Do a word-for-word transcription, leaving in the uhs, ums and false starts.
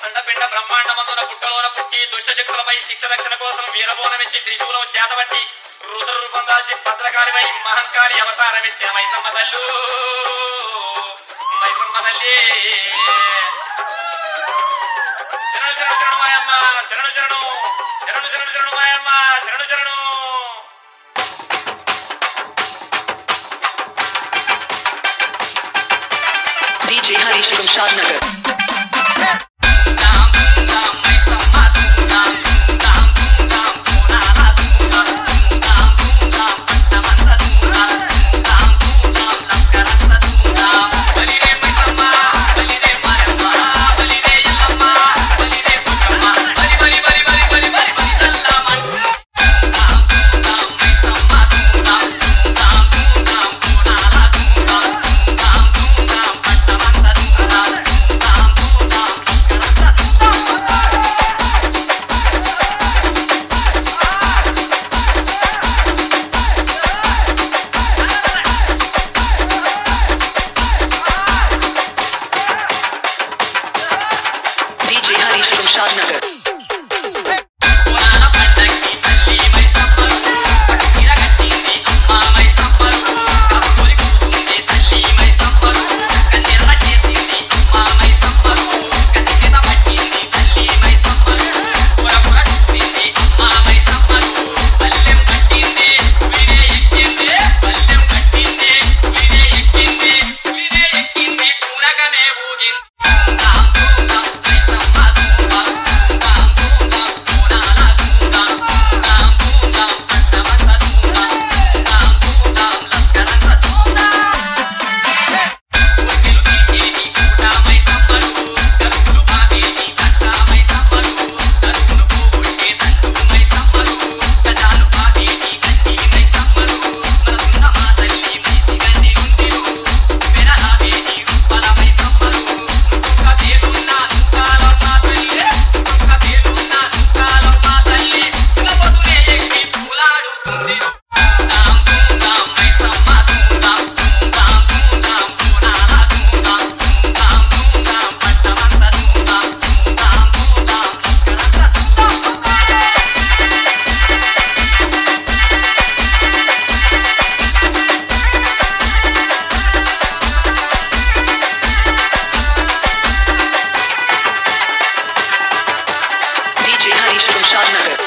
అండపిండ బ్రహ్మాండమందున పుట్టలోన పుట్టి దుష్టశక్తులపై శిక్ష రక్షణ కోసం వీరబోనమెత్తి త్రిశూలం శాతబట్టి రుద్ర రూపం దాల్చి భద్రకాళిపై మహంకాళి అవతారమెత్తిన మైసమ్మ తల్లు మైసమ్మ తల్లి శరణు శరణు శరణు మాయమ్మ శరణు శరణు శరణు శరణు శరణు మాయమ్మ శరణు శరణు. D J Harish from Shadnagar. D J Harish from Shadnagar. D J Harish from Shadnagar.